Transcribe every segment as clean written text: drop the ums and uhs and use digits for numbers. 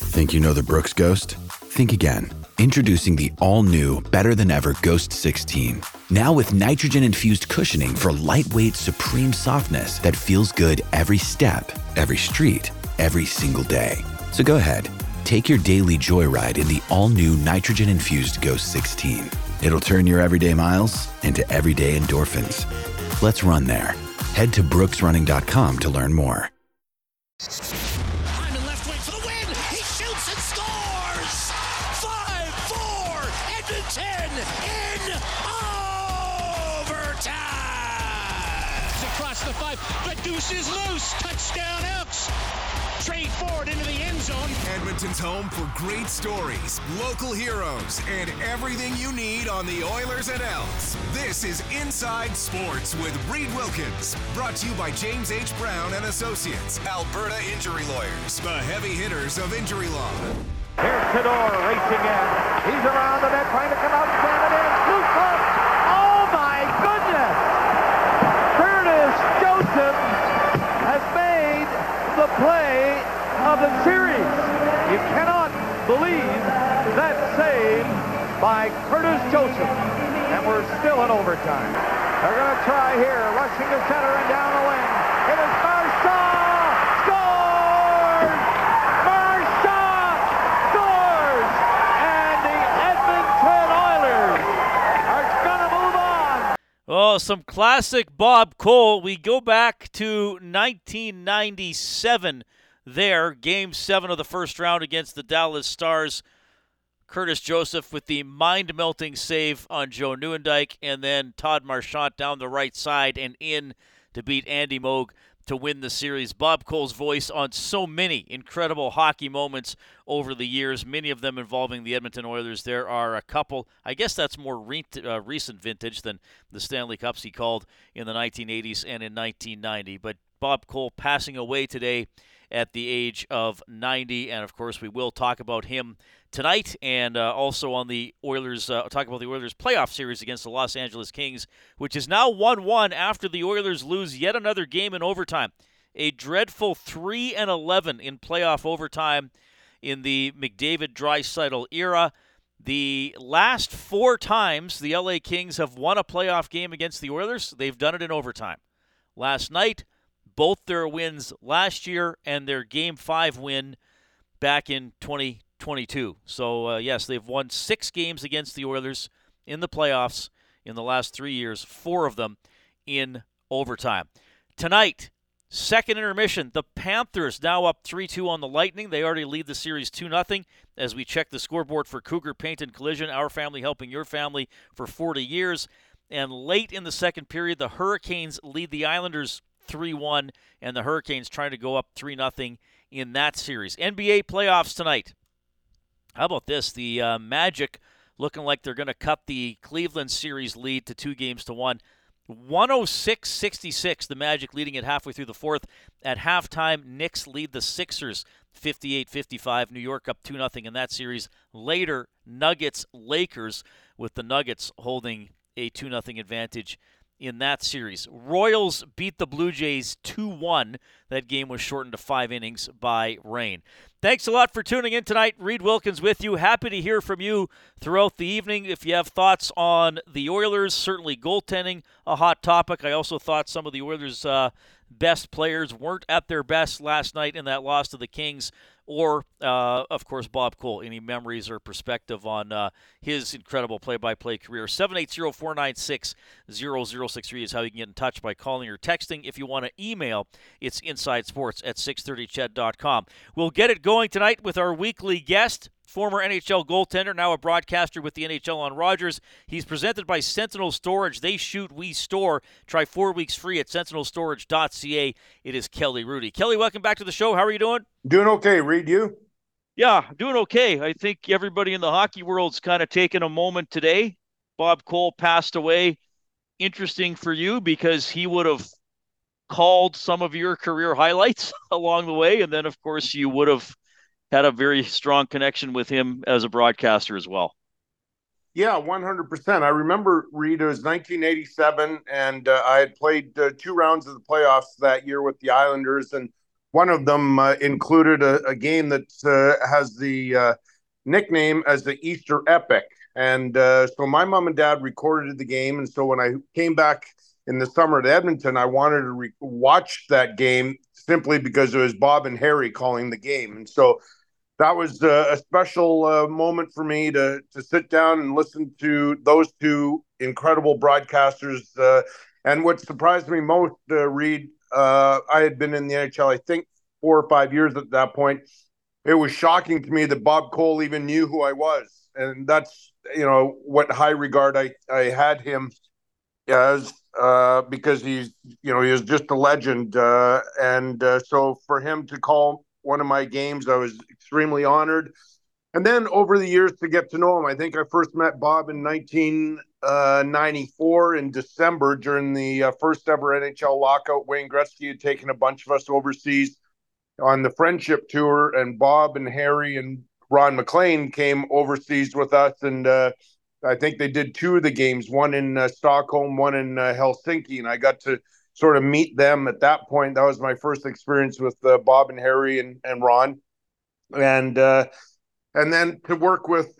Think you know the Brooks Ghost? Think again. Introducing the all-new, better-than-ever Ghost 16. Now with nitrogen-infused cushioning for lightweight, supreme softness that feels good every step, every street, every single day. So go ahead, take your daily joyride in the all-new nitrogen-infused Ghost 16. It'll turn your everyday miles into everyday endorphins. Let's run there. Head to brooksrunning.com to learn more. Hyman left wing for the win. He shoots and scores. 5-4 Edmonton in overtime. Across the 5. The deuce is loose. Touchdown Elks. Trade forward into the end zone. Edmonton's home for great stories, local heroes, and everything you need on the Oilers and Elks. This is Inside Sports with Reed Wilkins, brought to you by James H. Brown and Associates, Alberta Injury Lawyers, the heavy hitters of injury law. Here's Kador racing in. He's around the net trying to come out and slam it in. Loose puck. Oh my goodness! Curtis Joseph has made the play of the series. You cannot believe that save by Curtis Joseph. And we're still in overtime. They're going to try here, rushing to center and down the wing. It is Marchand! Scores! Marchand scores! And the Edmonton Oilers are going to move on. Oh, some classic Bob Cole. We go back to 1997 there, Game 7 of the first round against the Dallas Stars. Curtis Joseph with the mind-melting save on Joe Nieuwendyk, and then Todd Marchand down the right side and in to beat Andy Moog to win the series. Bob Cole's voice on so many incredible hockey moments over the years, many of them involving the Edmonton Oilers. There are a couple. I guess that's more recent vintage than the Stanley Cups he called in the 1980s and in 1990. But Bob Cole passing away today at the age of 90, and of course we will talk about him tonight, and also on the Oilers, talk about the Oilers playoff series against the Los Angeles Kings, which is now 1-1 after the Oilers lose yet another game in overtime. A dreadful 3-11 in playoff overtime in the McDavid-Draisaitl era. The last 4 times the LA Kings have won a playoff game against the Oilers, they've done it in overtime. Last night, both their wins last year and their Game 5 win back in 2022. So, yes, they've won 6 games against the Oilers in the playoffs in the last 3 years, 4 of them in overtime. Tonight, second intermission, the Panthers now up 3-2 on the Lightning. They already lead the series 2-0 as we check the scoreboard for Cougar Paint and Collision, our family helping your family for 40 years. And late in the second period, the Hurricanes lead the Islanders 3-1, and the Hurricanes trying to go up 3-0 in that series. NBA playoffs tonight. How about this? The Magic looking like they're going to cut the Cleveland series lead to 2-1. 106-66, the Magic leading it halfway through the fourth. At halftime, Knicks lead the Sixers 58-55. New York up 2-0 in that series. Later, Nuggets-Lakers, with the Nuggets holding a 2-0 advantage in that series. Royals beat the Blue Jays 2-1. That game was shortened to 5 innings by rain. Thanks a lot for tuning in tonight. Reed Wilkins with you. Happy to hear from you throughout the evening. If you have thoughts on the Oilers, certainly goaltending, a hot topic. I also thought some of the Oilers' best players weren't at their best last night in that loss to the Kings. Or, of course, Bob Cole. Any memories or perspective on his incredible play-by-play career? 780-496-0063 is how you can get in touch by calling or texting. If you want to email, it's insidesports@630ched.com. We'll get it going tonight with our weekly guest, former NHL goaltender, now a broadcaster with the NHL on Rogers. He's presented by Sentinel Storage. They shoot, we store. Try 4 weeks free at sentinelstorage.ca. It is Kelly Rudy. Kelly, welcome back to the show. How are you doing? Doing okay, Reed. You? Yeah, doing okay. I think everybody in the hockey world's kind of taken a moment today. Bob Cole passed away. Interesting for you because he would have called some of your career highlights along the way, and then, of course, you would have had a very strong connection with him as a broadcaster as well. Yeah, 100%. I remember, Reed, it was 1987, and I had played 2 rounds of the playoffs that year with the Islanders, and One of them included a game that has the nickname as the Easter Epic. And so my mom and dad recorded the game. And so when I came back in the summer to Edmonton, I wanted to watch that game simply because it was Bob and Harry calling the game. And so that was a special moment for me to sit down and listen to those two incredible broadcasters. And what surprised me most, Reed, I had been in the NHL, I think, 4 or 5 years at that point. It was shocking to me that Bob Cole even knew who I was. And that's, what high regard I had him as, because he was just a legend. So for him to call one of my games, I was extremely honored. And then over the years to get to know him, I think I first met Bob in 1994 in December during the first ever NHL lockout. Wayne Gretzky had taken a bunch of us overseas on the friendship tour, and Bob and Harry and Ron McLean came overseas with us. And I think they did two of the games, one in Stockholm, one in Helsinki. And I got to sort of meet them at that point. That was my first experience with Bob and Harry and Ron. And then to work with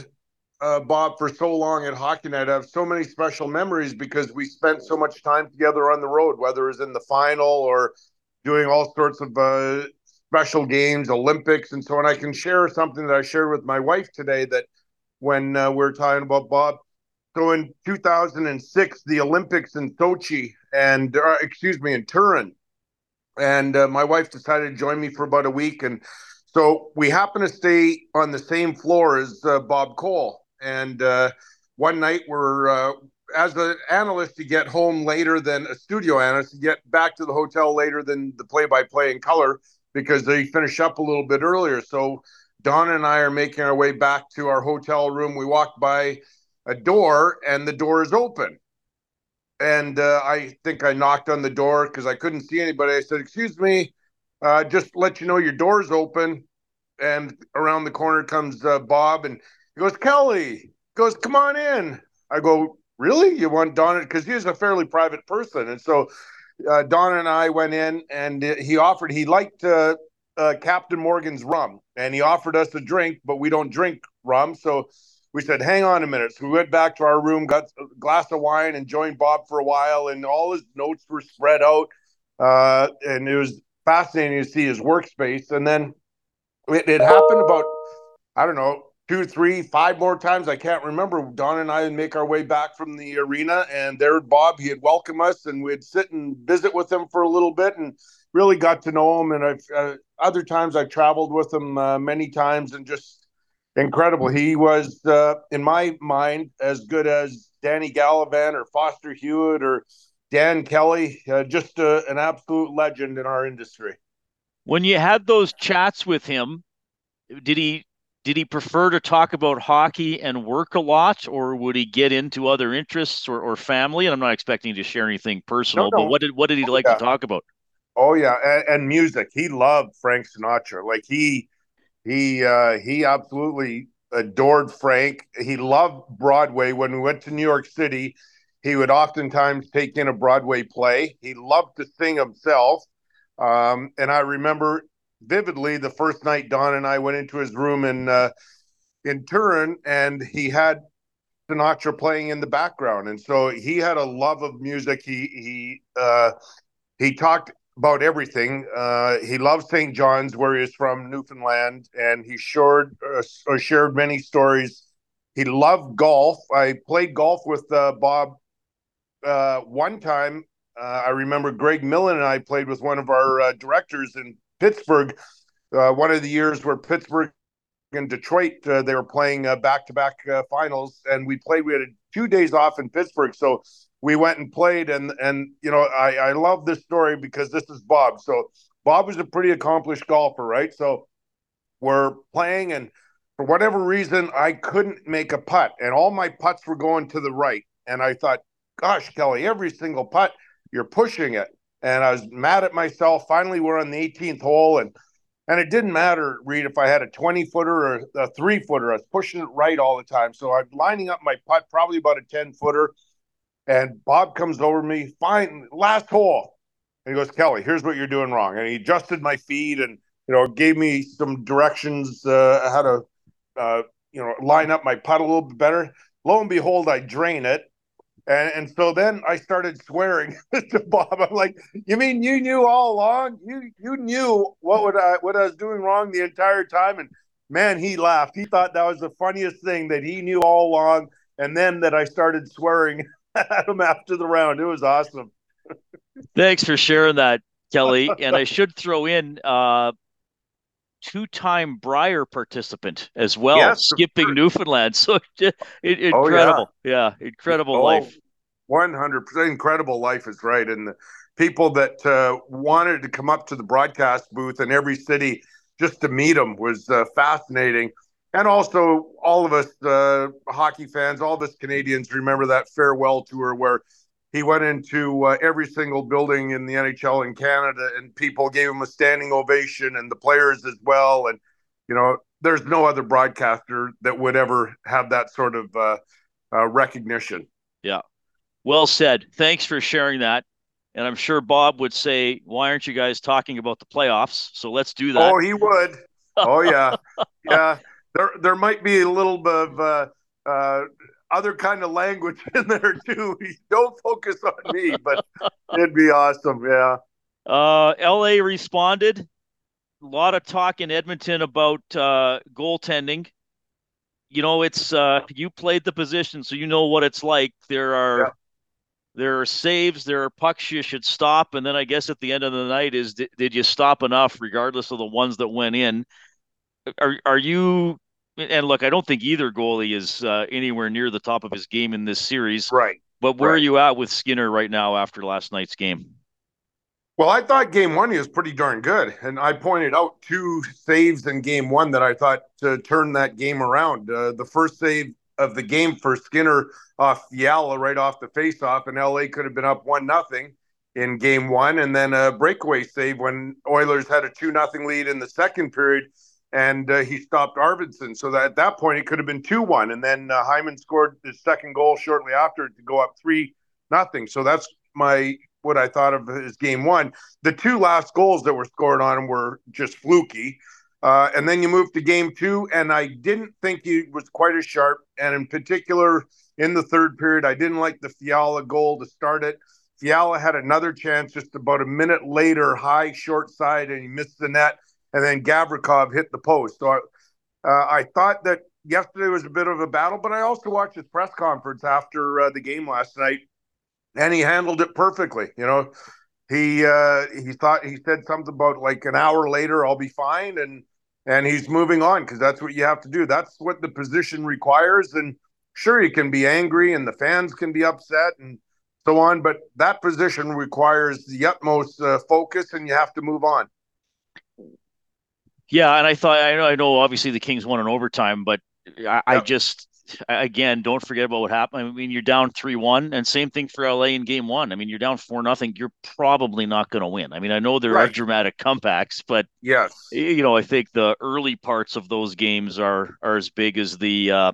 Bob for so long at HockeyNet, I have so many special memories because we spent so much time together on the road, whether it was in the final or doing all sorts of special games, Olympics. And so when I can share something that I shared with my wife today, that when we're talking about Bob, so in 2006, the Olympics in Sochi and, in Turin, and my wife decided to join me for about a week. And so we happened to stay on the same floor as Bob Cole. And one night we're, as an analyst, you get home later than a studio analyst. You get back to the hotel later than the play-by-play in color because they finish up a little bit earlier. So Don and I are making our way back to our hotel room. We walk by a door, and the door is open. And I think I knocked on the door because I couldn't see anybody. I said, "Excuse me, just let you know your door's open." And around the corner comes Bob, and he goes, "Kelly," he goes, "come on in." I go, "Really? You want Don?" Because he's a fairly private person. And so Don and I went in, and he liked Captain Morgan's rum, and he offered us a drink, but we don't drink rum. So we said, "Hang on a minute." So we went back to our room, got a glass of wine, and joined Bob for a while. And all his notes were spread out. And it was fascinating to see his workspace. And then it happened about, I don't know, 2, 3, 5 more times. I can't remember. Don and I would make our way back from the arena, and there Bob, he had welcomed us, and we'd sit and visit with him for a little bit and really got to know him. And I've other times I've traveled with him many times, and just incredible. He was, in my mind, as good as Danny Gallivan or Foster Hewitt or Dan Kelly, just an absolute legend in our industry. When you had those chats with him, did he prefer to talk about hockey and work a lot, or would he get into other interests or family? And I'm not expecting you to share anything personal, but what did he like to talk about? Oh yeah, and music. He loved Frank Sinatra. Like he absolutely adored Frank. He loved Broadway. When we went to New York City, he would oftentimes take in a Broadway play. He loved to sing himself. And I remember vividly the first night Don and I went into his room in Turin, and he had Sinatra playing in the background. And so he had a love of music. He talked about everything. He loved St. John's, where he is from, Newfoundland, and he shared many stories. He loved golf. I played golf with Bob one time. I remember Greg Millen and I played with one of our directors in Pittsburgh, one of the years where Pittsburgh and Detroit, they were playing back-to-back finals, and we had 2 days off in Pittsburgh, so we went and played, and I love this story because this is Bob. So Bob was a pretty accomplished golfer, right? So we're playing, and for whatever reason, I couldn't make a putt, and all my putts were going to the right, and I thought, gosh, Kelly, every single putt, you're pushing it. And I was mad at myself. Finally, we're on the 18th hole, and it didn't matter, Reed, if I had a 20-footer or a 3-footer. I was pushing it right all the time. So I'm lining up my putt, probably about a 10-footer, and Bob comes over to me, fine, last hole. And he goes, Kelly, here's what you're doing wrong. And he adjusted my feed and, gave me some directions how to, line up my putt a little bit better. Lo and behold, I drain it. And so then I started swearing to Bob. I'm like, you mean you knew all along? You knew what I was doing wrong the entire time? And man, he laughed. He thought that was the funniest thing, that he knew all along. And then that I started swearing at him after the round. It was awesome. Thanks for sharing that, Kelly. And I should throw in two-time Brier participant as well, Yes, skipping Newfoundland. So incredible. Yeah, incredible life. 100% incredible life is right. And the people that wanted to come up to the broadcast booth in every city just to meet him was fascinating. And also all of us hockey fans, all of us Canadians remember that farewell tour where he went into every single building in the NHL in Canada, and people gave him a standing ovation, and the players as well. And, there's no other broadcaster that would ever have that sort of recognition. Yeah. Well said. Thanks for sharing that. And I'm sure Bob would say, why aren't you guys talking about the playoffs? So let's do that. Oh, he would. Oh, yeah. Yeah. There might be a little bit of other kind of language in there too. Don't focus on me, but it'd be awesome. Yeah. LA responded. A lot of talk in Edmonton about goaltending. It's you played the position, so you know what it's like. There are saves, there are pucks you should stop, and then I guess at the end of the night is did you stop enough, regardless of the ones that went in? Are you? And look, I don't think either goalie is anywhere near the top of his game in this series. Right. But where are you at with Skinner right now after last night's game? Well, I thought game one he was pretty darn good. And I pointed out 2 saves in game one that I thought turned that game around. The first save of the game for Skinner off Fiala right off the faceoff, and LA could have been up 1-0 in game one. And then a breakaway save when Oilers had a 2-0 lead in the second period. And he stopped Arvidsson. So that at that point, it could have been 2-1. And then Hyman scored his second goal shortly after to go up 3-0. So that's what I thought of his game one. The 2 last goals that were scored on him were just fluky. And then you move to game two, and I didn't think he was quite as sharp. And in particular, in the third period, I didn't like the Fiala goal to start it. Fiala had another chance just about a minute later, high short side, and he missed the net. And then Gavrikov hit the post. So I thought that yesterday was a bit of a battle, but I also watched his press conference after the game last night, and he handled it perfectly. He said something about like an hour later, I'll be fine, and he's moving on because that's what you have to do. That's what the position requires. And sure, you can be angry, and the fans can be upset, and so on, but that position requires the utmost focus, and you have to move on. Yeah, and I know obviously the Kings won in overtime, but I just, again, don't forget about what happened. I mean, you're down 3-1, and same thing for LA in game one. I mean, you're down 4-0. You're probably not going to win. I mean, I know there are dramatic comebacks, but yes, I think the early parts of those games are as big as the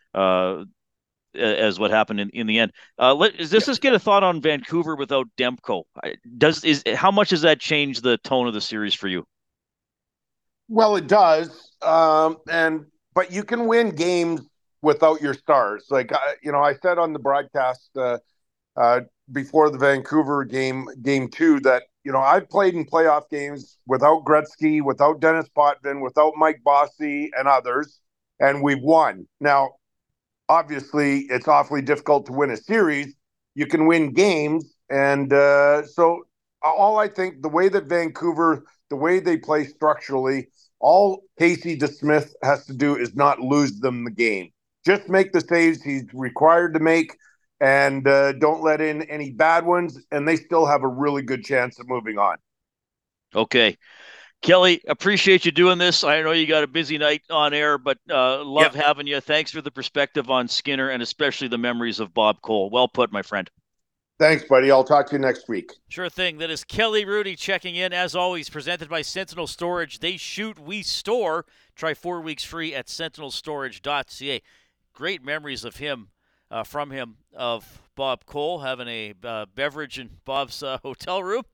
as what happened in the end. Let's get a thought on Vancouver without Demko. How much does that change the tone of the series for you? Well, it does, but you can win games without your stars. Like I said on the broadcast before the Vancouver game two, that I've played in playoff games without Gretzky, without Dennis Potvin, without Mike Bossy, and others, and we've won. Now, obviously, it's awfully difficult to win a series. You can win games, and so all I think the way that Vancouver, the way they play structurally, all Casey DeSmith has to do is not lose them the game. Just make the saves he's required to make, and don't let in any bad ones, and they still have a really good chance of moving on. Okay. Kelly, appreciate you doing this. I know you got a busy night on air, but love having you. Thanks for the perspective on Skinner and especially the memories of Bob Cole. Well put, my friend. Thanks, buddy. I'll talk to you next week. Sure thing. That is Kelly Hrudey checking in, as always, presented by Sentinel Storage. They shoot, we store. Try 4 weeks free at sentinelstorage.ca. Great memories of him, of Bob Cole, having a beverage in Bob's hotel room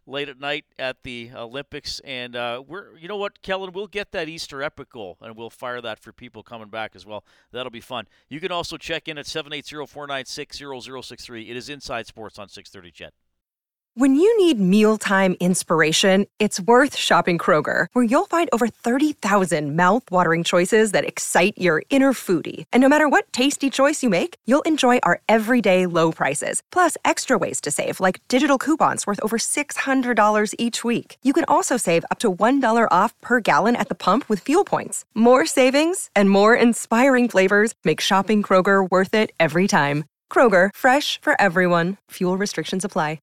late at night at the Olympics. And you know what, Kellen, we'll get that Easter Epic goal, and we'll fire that for people coming back as well. That'll be fun. You can also check in at 780-496-0063. It is Inside Sports on 630 CHED. When you need mealtime inspiration, it's worth shopping Kroger, where you'll find over 30,000 mouth-watering choices that excite your inner foodie. And no matter what tasty choice you make, you'll enjoy our everyday low prices, plus extra ways to save, like digital coupons worth over $600 each week. You can also save up to $1 off per gallon at the pump with fuel points. More savings and more inspiring flavors make shopping Kroger worth it every time. Kroger, fresh for everyone. Fuel restrictions apply.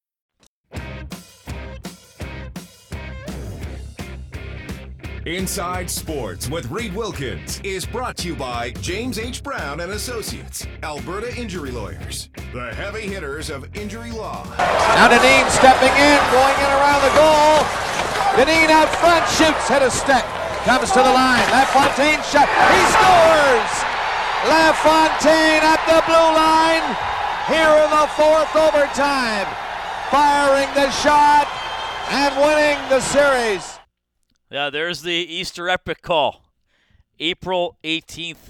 Inside Sports with Reed Wilkins is brought to you by James H. Brown and Associates, Alberta Injury Lawyers, the heavy hitters of injury law. Now Dineen stepping in, going in around the goal. Dineen out front, shoots, hit a stick, comes to the line. LaFontaine shot, he scores! LaFontaine at the blue line, here in the fourth overtime, firing the shot and winning the series. Yeah, there's the Easter Epic call. April 18th,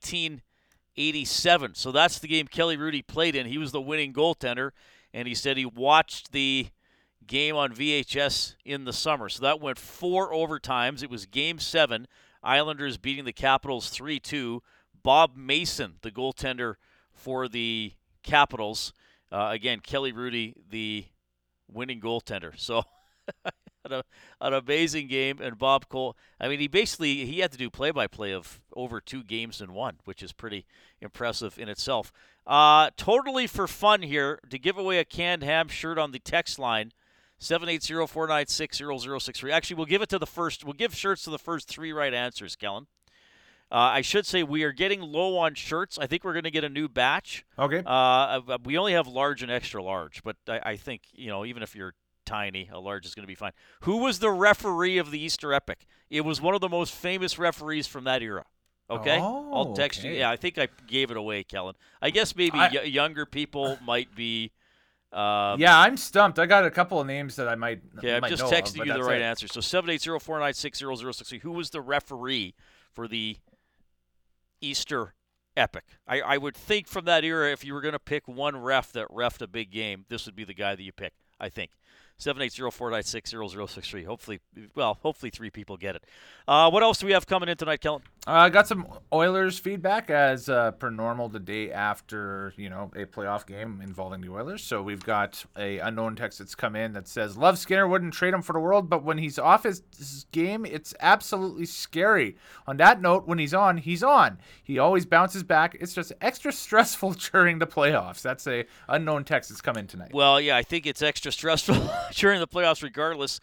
1987. So that's the game Kelly Hrudey played in. He was the winning goaltender, and he said he watched the game on VHS in the summer. So that went 4 overtimes. It was Game 7. Islanders beating the Capitals 3-2. Bob Mason, the goaltender for the Capitals. Again, Kelly Hrudey, the winning goaltender. So an amazing game, and Bob Cole, I mean, he had to do play-by-play of over 2 games in one, which is pretty impressive in itself. Totally for fun here, to give away a canned ham shirt on the text line, 780-496-0063. Actually, we'll give shirts to the first 3 right answers, Kellen. I should say we are getting low on shirts. I think we're going to get a new batch. Okay. We only have large and extra large, but I think, even if you're tiny, a large is going to be fine. Who was the referee of the Easter Epic? It was one of the most famous referees from that era. Okay? I'll text you. Yeah, I think I gave it away, Kellen. I guess maybe younger people might be... yeah, I'm stumped. I got a couple of names that I might I'm just texting you the right answer. So 780-496-0063. Who was the referee for the Easter Epic? I would think from that era, if you were going to pick one ref that refed a big game, this would be the guy that you pick, I think. 780-496-0063. Hopefully 3 people get it. What else do we have coming in tonight, Kellen? I got some Oilers feedback as per normal the day after, a playoff game involving the Oilers. So we've got a unknown text that's come in that says, Love Skinner, wouldn't trade him for the world, but when he's off his game, it's absolutely scary. On that note, when he's on, he's on. He always bounces back. It's just extra stressful during the playoffs. That's a unknown text that's come in tonight. Well, yeah, I think it's extra stressful during the playoffs regardless.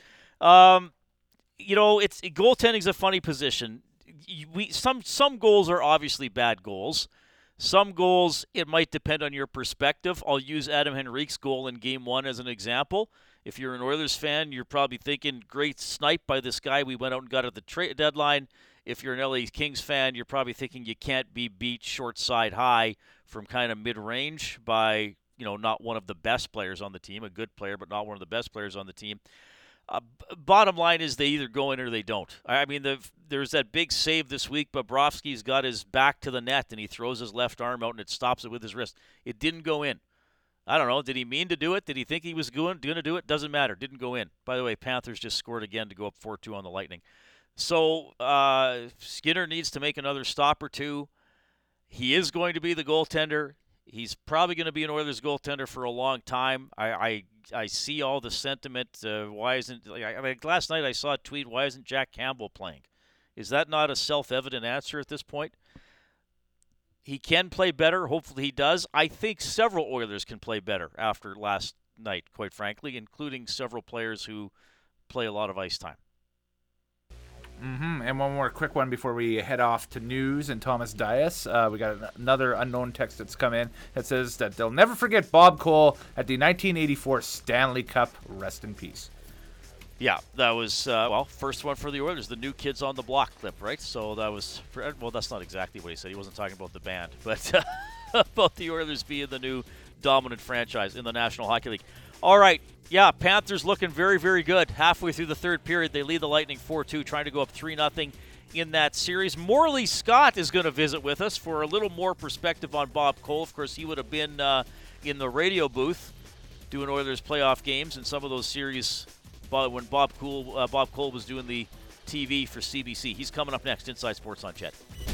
It's goaltending's a funny position. Some goals are obviously bad goals. Some goals, it might depend on your perspective. I'll use Adam Henrique's goal in Game 1 as an example. If you're an Oilers fan, you're probably thinking, great snipe by this guy we went out and got at the trade deadline. If you're an LA Kings fan, you're probably thinking you can't be beat short side high from kind of mid-range by, not one of the best players on the team, a good player, but not one of the best players on the team. Bottom line is they either go in or they don't. I mean, there's that big save this week. Bobrovsky's got his back to the net, and he throws his left arm out, and it stops it with his wrist. It didn't go in. I don't know. Did he mean to do it? Did he think he was going to do it? Doesn't matter. Didn't go in. By the way, Panthers just scored again to go up 4-2 on the Lightning. So Skinner needs to make another stop or two. He is going to be the goaltender. He's probably going to be an Oilers goaltender for a long time. I see all the sentiment. Why isn't last night I saw a tweet, why isn't Jack Campbell playing? Is that not a self-evident answer at this point? He can play better. Hopefully he does. I think several Oilers can play better after last night, quite frankly, including several players who play a lot of ice time. And one more quick one before we head off to news and Thomas Dias. We got another unknown text that's come in that says that they'll never forget Bob Cole at the 1984 Stanley Cup. Rest in peace. Yeah, that was, first one for the Oilers, the New Kids on the Block clip, right? So that was, that's not exactly what he said. He wasn't talking about the band, but about the Oilers being the new dominant franchise in the National Hockey League. All right. Yeah, Panthers looking very, very good. Halfway through the third period, they lead the Lightning 4-2, trying to go up 3-0 in that series. Morley Scott is going to visit with us for a little more perspective on Bob Cole. Of course, he would have been in the radio booth doing Oilers playoff games in some of those series when Bob Cole was doing the TV for CBC. He's coming up next. Inside Sports on Chet.